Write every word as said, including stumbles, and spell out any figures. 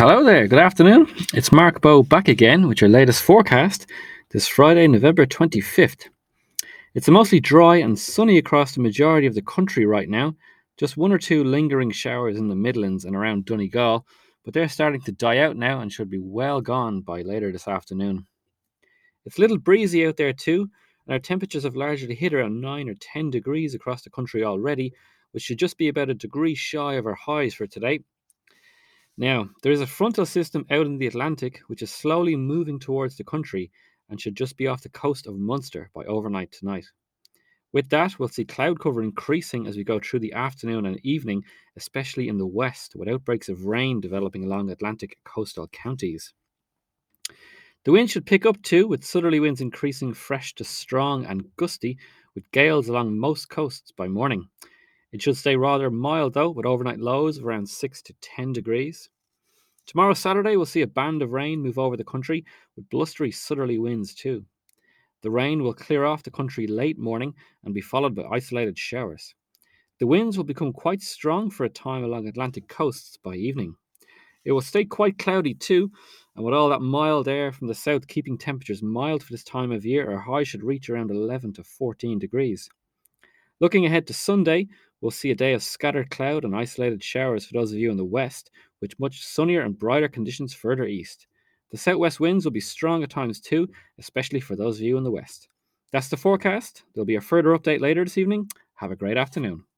Hello there, good afternoon. It's Mark Bow back again with your latest forecast this Friday, November twenty-fifth. It's mostly dry and sunny across the majority of the country right now, just one or two lingering showers in the Midlands and around Donegal, but they're starting to die out now and should be well gone by later this afternoon. It's a little breezy out there too, and our temperatures have largely hit around nine or ten degrees across the country already, which should just be about a degree shy of our highs for today. Now, there is a frontal system out in the Atlantic which is slowly moving towards the country and should just be off the coast of Munster by overnight tonight. With that, we'll see cloud cover increasing as we go through the afternoon and evening, especially in the west, with outbreaks of rain developing along Atlantic coastal counties. The wind should pick up too, with southerly winds increasing fresh to strong and gusty, with gales along most coasts by morning. It should stay rather mild though, with overnight lows of around six to ten degrees. Tomorrow, Saturday, we'll see a band of rain move over the country with blustery southerly winds too. The rain will clear off the country late morning and be followed by isolated showers. The winds will become quite strong for a time along Atlantic coasts by evening. It will stay quite cloudy too, and with all that mild air from the south keeping temperatures mild for this time of year, our high should reach around eleven to fourteen degrees. Looking ahead to Sunday, we'll see a day of scattered cloud and isolated showers for those of you in the west, with much sunnier and brighter conditions further east. The southwest winds will be strong at times too, especially for those of you in the west. That's the forecast. There'll be a further update later this evening. Have a great afternoon.